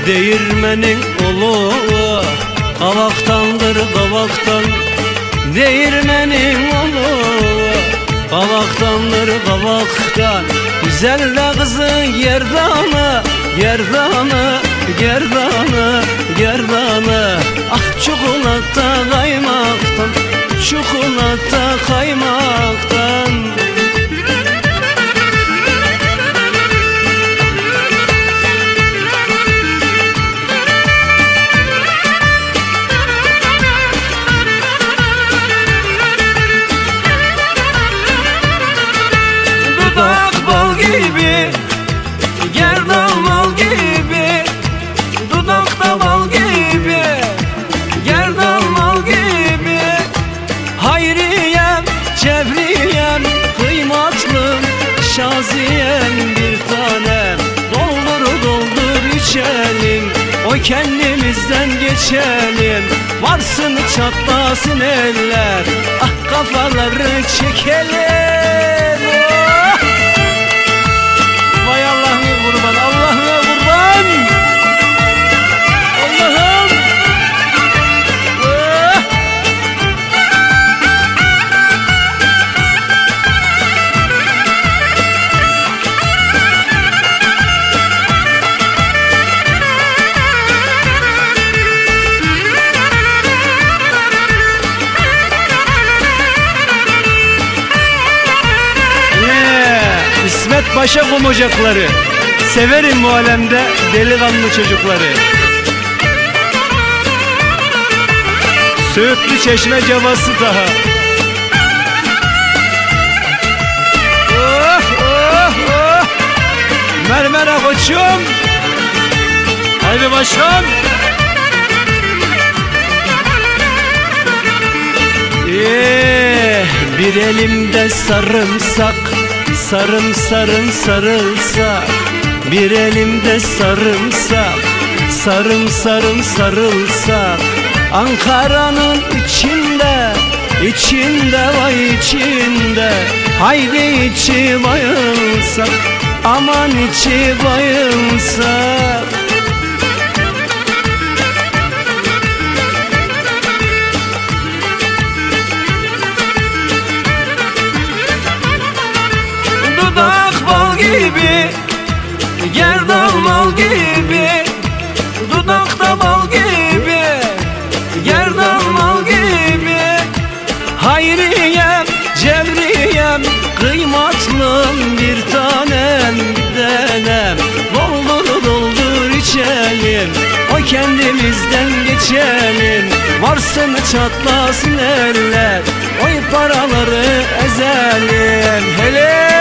Değirmenin olu kavaktandır kavaktan. Değirmenin olu kavaktandır kavaktan. Güzel de kızın gerdanı, gerdanı, gerdanı, gerdanı. Ah çikolata kaymaktan, çikolata kaymaktan. Dudak bal gibi, gerdan mal gibi. Dudakta bal gibi, gerdan mal gibi. Hayriyem, cevriyem, kıymatlım, şaziyem bir tanem. Doldur doldur içelim, o kendimizden geçelim. Varsın çatlasın eller, ah kafaları çekelim. Oh! Vay Allah'ına kurban, Allah'ına kurban. Allah'ım. Oh! İsmet Paşa kumacakları, severim bu alemde delikanlı çocukları. Söğütlü Çeşme cabası daha. Oh oh oh. Mermere koçum. Haydi başkan. Bir elimde sarımsak, sarım sarım sarılsak. Bir elimde sarımsak, sarım sarım sarılsak. Ankara'nın içinde, içinde vay içinde. Haydi içi bayılsak, aman içi bayılsak. Dudak bal gibi, gerdan mal gibi. Dudakta bal gibi, gerdan mal gibi. Hayriyem, cevriyem, kıymatlım bir tanem, bir tanem. Doldur doldur içelim, o kendimizden geçelim. Varsın çatlasın eller, oy paraları ezelim. Hele